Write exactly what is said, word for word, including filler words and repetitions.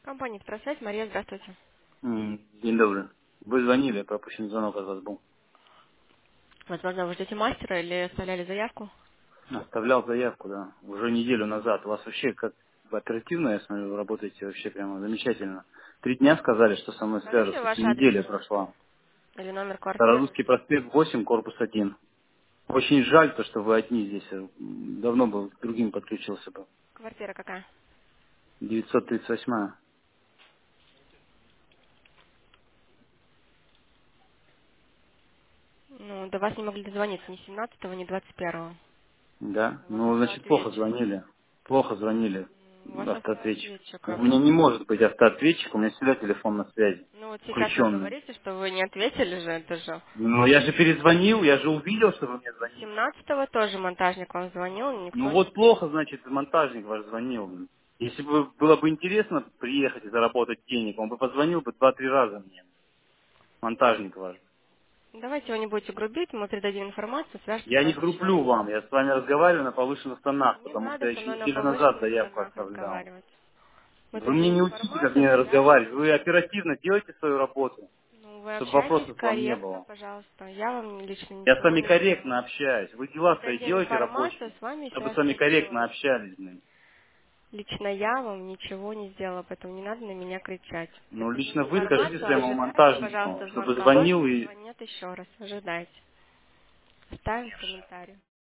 Компания «Экстрасвязь». Мария, здравствуйте. М, День добрый. Вы звонили, пропущен звонок от вас был. Возможно, вы ждете мастера или оставляли заявку? Оставлял заявку, да, уже неделю назад. У вас вообще как бы оперативно, я смотрю, вы работаете вообще прямо замечательно. Три дня сказали, что со мной Скажите свяжутся, ваш уже адрес, неделя пожалуйста. прошла. Или номер квартиры. Старорусский проспект восемь, корпус один. Очень жаль, то, что вы одни здесь. М, Давно бы к другим подключился бы. Квартира какая? девятьсот тридцать восемь. Ну, до вас не могли дозвониться ни семнадцатого, ни двадцать первого. Да? У вас Ну, значит, плохо автоответчик. звонили. Плохо звонили. М, У вас Автоответчик. автоответчик. У а меня как? не может быть автоответчик, у меня всегда телефон на связи. Ну, вот сейчас вы Включенный. говорите, что вы не ответили же, это же. Ну, я же перезвонил, я же увидел, что вы мне звоните. семнадцатого тоже монтажник вам звонил, Ну никто не... вот плохо, значит, монтажник ваш звонил. Если бы было бы интересно приехать и заработать денег, он бы позвонил бы два-три раза мне. Монтажник ваш. Давайте вы не будете грубить, мы передадим информацию, свяжется с Я не вами еще грублю раз. вам, я с вами разговариваю на повышенных тонах, Не потому что надо я со еще мной на неделю назад повышенных заявку тонах оставлял. разговаривать. Мы Вы мне передаем не учите, как информацию, мне разговаривать. свяжемся. Вы оперативно делаете свою работу, Ну, вы чтобы общаетесь вопросов к вам не корректно, было. пожалуйста. Я вам лично Я с ничего вами не сделала. корректно общаюсь. Вы дела свои Передадим делаете информацию, рабочие, с вами чтобы с вами свяжется еще корректно раз. общались. Блин. Лично я вам ничего не сделала, поэтому не надо на меня кричать. Ну, Передадим лично вы скажите информацию, своему ожидайте, монтажнику, пожалуйста, чтобы звонка. Вам звонил и перезвонят еще раз. Ожидайте. Оставим комментарий.